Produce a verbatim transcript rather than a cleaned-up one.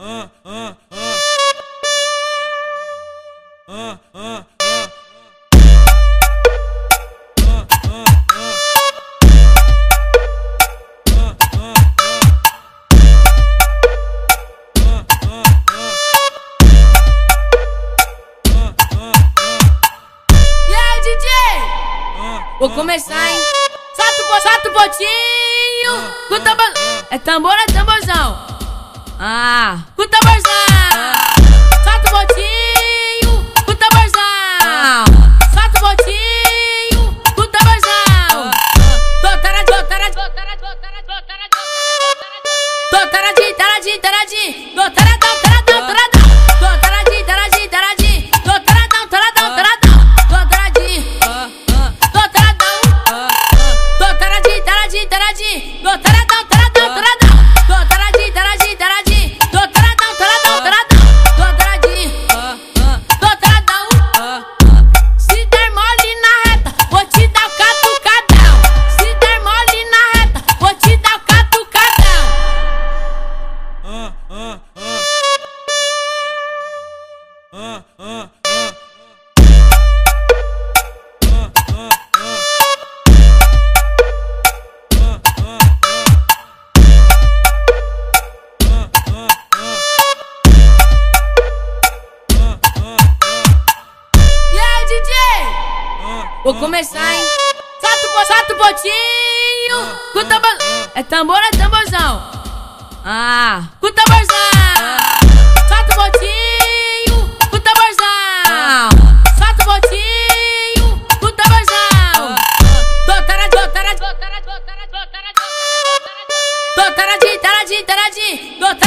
ah, ah, ah. Ah, ah, ah. Vou começar, hein? Sato, po, sato, potinho. Com tambor... É tambor, é tamborzão. Ah, com tamborzão. Sato, potinho. Com tamborzão. Sato, potinho. Com tamborzão. Tô taradinho, taradinho, taradinho, taradinho, tô taradinho, taradinho, taradinho. Tô taradão, taradão, taradão. Tô taradinho, taradinho, taradinho. Tô taradão, taradão, taradão. Tô taradinho. Taradinho, taradinho, tô taradão, taradão, taradão. Tô taradinho, taradinho, taradinho. Tô taradão, taradão, taradão. Tô taradinho, tô taradão. Se der mole na reta, vou te dar o catucadão. Se der mole na reta, vou te dar o catucadão. Ah, ah, ah. Ah, ah, ah. Vou começar, hein? Sato, po, sato, potinho. Com tambor... É tambor, é tamborzão. Ah, com tamborzão. Sato, potinho. Com tamborzão. Sato, potinho. Com tamborzão. Tô taradinho, taradinho, taradinho, taradinho, taradinho. Tô taradinho, taradinho, taradinho. Tô